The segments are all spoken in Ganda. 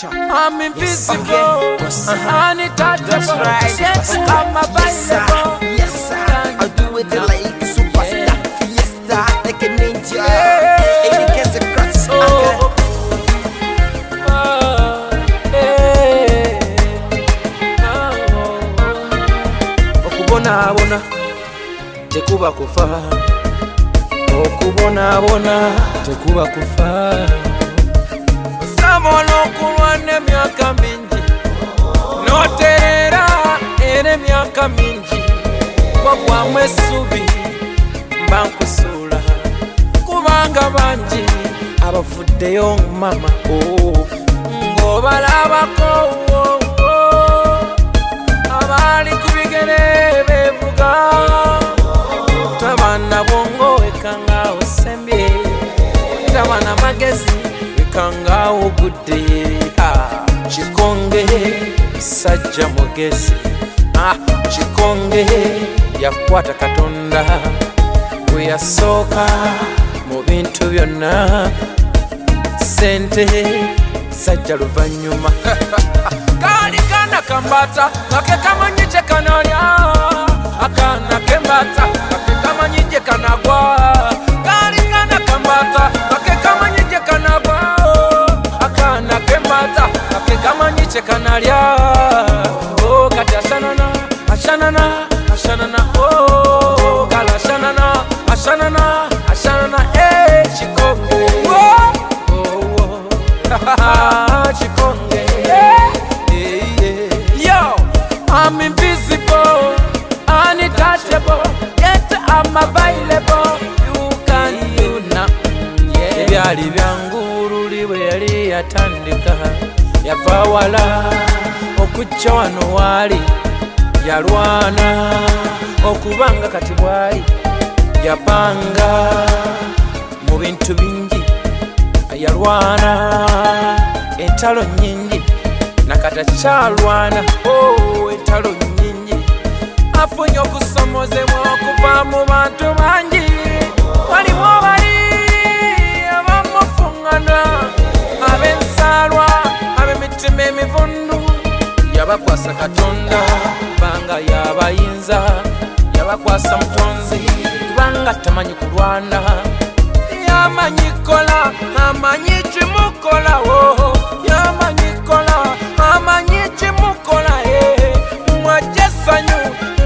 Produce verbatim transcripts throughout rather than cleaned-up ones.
I'm invisible, untouchable. Yes, I'm available. Yes, sir. I'll do it like a superstar. Fiesta, like a ninja. Any case across. Okubona bona, tekuba kufa. Okubona bona, tekuba kufa. Samono kulwane myaka mingi, noterera ere myaka mingi. Kwa mwesubi mbankusula, kubanga banji abafuddeyo mama oh ngobalabako oh, oh. Abali kubigere bevuga tabana bongo wekanga osembye tabana magezi wekanga ogudde ah Chikonge sajja mugezi ah Chikonge yakwata Katonda bwe yasooka mu bintu byonna sente sajja luvannyuma kali kana kambata kake kamanyi kye kanalya akana kembata kake kamanyi gye kanagwa kali kana kambata kake kamanyi gye kanagwa akana kembata kake kamanyi kye kanalya oh kati ashanana ashanana ashanana oh kala ashanana ashanana ashanana eh Chikonge oh oh Chikonge yeah yo I'm invisible untouchable yet I'm available you can you now yeah byali byanguru liwe yali yatandika yava wala okujja wano wali yalwana okubanga kati bwali yapanga mu bintu bingi yalwana entalo nyingi nakata kyalwana oh entalo nyingi afunye okusomozebwa okuva mu bantu bangi walimu abali abamufuŋŋana ab'ensalwa ab'emitima emivundu yabakwasa Katonda banga yabayinza yabakwasa mutonzi kubanga tamanyi kulwana yamanyi kola amanyi kimukola oh yamanyi kola amanyi kimukola eh mwajesanyu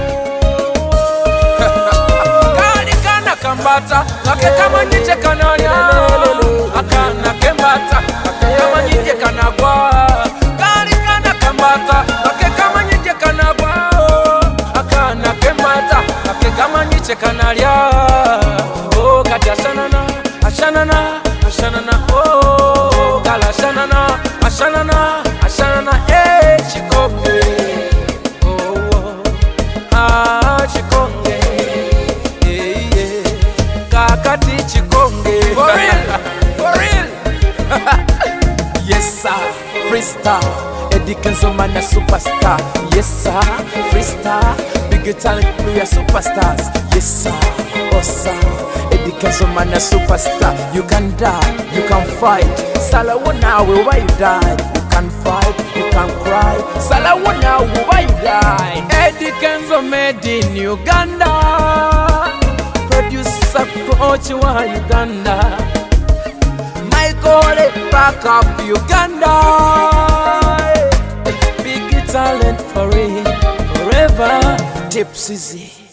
kali kana kambata kake kamanyi kye kanalya akana kembata kake kamanyi kye kanagwa kali kana kambata kake kamanyi kye kanagwa akana kembata kake kamanyi kye kanalya oh kati ashanana ashanana ashanana oh kala ashanana ashanana ashanana eh Chikonge oh oh ah Chikonge eh yeah kakati Chikonge for real for real yes sir freestyle Eddie Kenzo man a superstar yes sir freestyle big talent we are superstars yes sir oh sir Eddie Kenzo man a superstar you can die you can fight salawona we why you die you can fight you can cry salawona we why you die Eddie Kenzo made in Uganda producer coach wa Uganda Michael back up Uganda big talent for it forever Tipsy